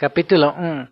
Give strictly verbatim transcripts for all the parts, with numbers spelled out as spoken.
Capítulo uno.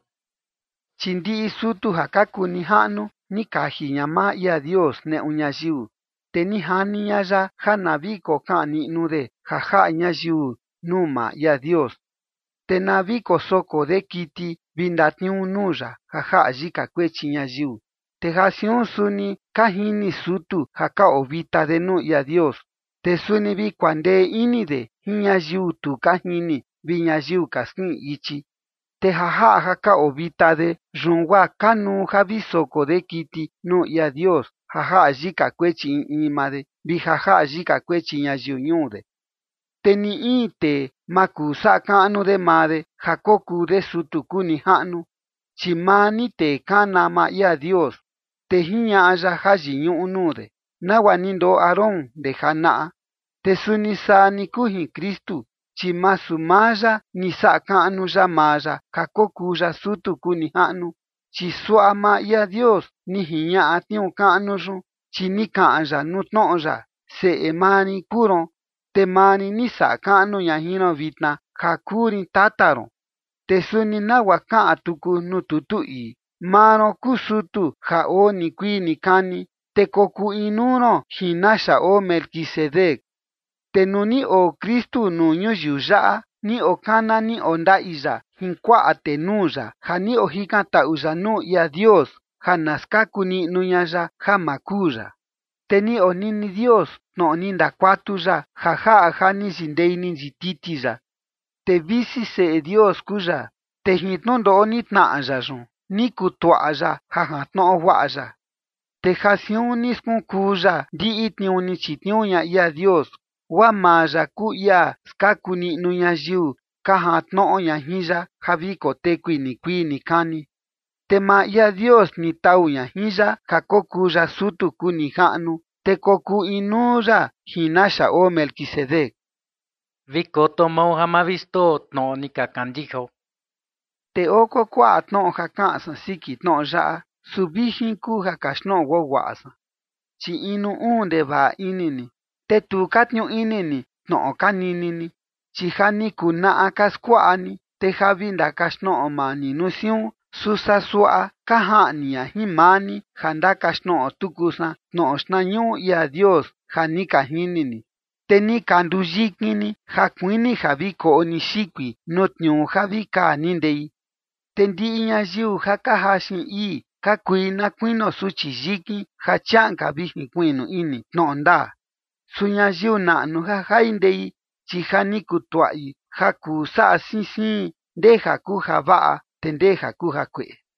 Chi ndi'i sutu ja ka kuu nija'nu ni kaji ña maa ia Dios ne'u ñayiu, te ni jani ña ya ja na vi koka'an ni'nu de ja ja'a ñayiu nuu maa ia Dios, te na vi kosoko de kiti vi ndatniuu nuu ya ja ja'a yika kuechi ñayiu. Te ja siun suni ka jini sutu ja ka oo vita de nuu ia Dios, te suni vi kuandee ini de jin ñayiu tu ka jini vi ñayiu ka ski'in ichi. Te ja ja'a ja ka oo vita de, yun guaa kanuu ja vi soko de kiti nuu ia Dios ja ja'a yika kuechi in in maa de vi ja ja'a yika kuechi ñayiu ñuu de. Te ni in tee ma kuu sa'a ka'nu de maa de ja kokuu de sutu kuu nija'nu, chi maa ni tee kana maa ia Dios. Te jiña'a ya jayiñu'u nuu de, nagua ni ndoo Aarón ndee jana'a. Te suni saa ni kuu jin Kristu, chi masu maa ya ni sa'a ka'nu ya maa ya ja kokuu ya sutu kuu nija'nu, chi sua'a maa ia Dios ni jiña'a tniuu ka'nu yun, chi ni ka'an ya nuu tno'o ya: Se'e maa rin kuu ron, te maa rin ni sa'a ka'nu ña jin ron vitna ja kuu rin tata ron. Te suni nagua ka'an tuku nuu tutu ii: maa ron kuu sutu ja oo nikuii nikani, te kokuu inuu ron jin naxa oo Melquisedec. Te nuu ni oo Kristu nuu ñuyiu ya'a, ni oo kana ni oo nda'i ya jin kua'a tenuu ya ja ni oo jikan-ta'u ya nuu ia Dios ja na skaku ni'nu ña ya ja ma kuu ya. Te ni oo nini Dios tno'o ni ndakuatu ya ja ja'a ja ni yindei ni nyititi ya. Te visi Se'e Dios kuu ya, te jin tnundo'o ni tna'a ya yun, ni kutua'a ya ja jatno'o va'a ya. Te ja siun ni skunkuu ya ndi'i tniuu ni chitniuu ña ia Dios, guaa maa ya kuu ia skaku ni'nu ñayiu ka jatno'o ña jin ya ja vi kotekui nikuii nikani. Te maa ia Dios ni tau ña jin ya ja kokuu ya sutu kuu nija'nu, te kokuu inuu ya jin naxa oo Melquisedec. Vi koto mau ja ma visto tno'o ni ka kandijo. Te oko kua'a tno'o ja ka'an san siki tno'o ya'a, su vijin kuu ja kaxtno'o guagua'a san. Chi inu uun ndeva'a ini ni, te tu ka tniuu ini ni tno'o ka nini ni, chi ja ni kuna'a ka skua'a ni, te ja vi ndakaxtno'o maa ni nuu siun, su saa sua'a ka ja'ni ña jin maa ni ja ndakaxtno'o tuku san tno'o xtnañu'u ia Dios ja ni ka jini ni. Te ni ka nduyikin ni ja kuini ja vi ko'o ni xikui nuu tniuu ja vi kaa ni ndei. Te ndi'i ñayiu ja ka jaxin ii ka kui na kuino suchi yikin ja cha'nka vi jinkui'nu ini tno'o ndaa. Su ñayiu na'nu ja jai ndei, chi ja ni kutua'i ja kuu sa'a siin siin ndeja kuu ja va'a te ndeja kuu ja kue'e.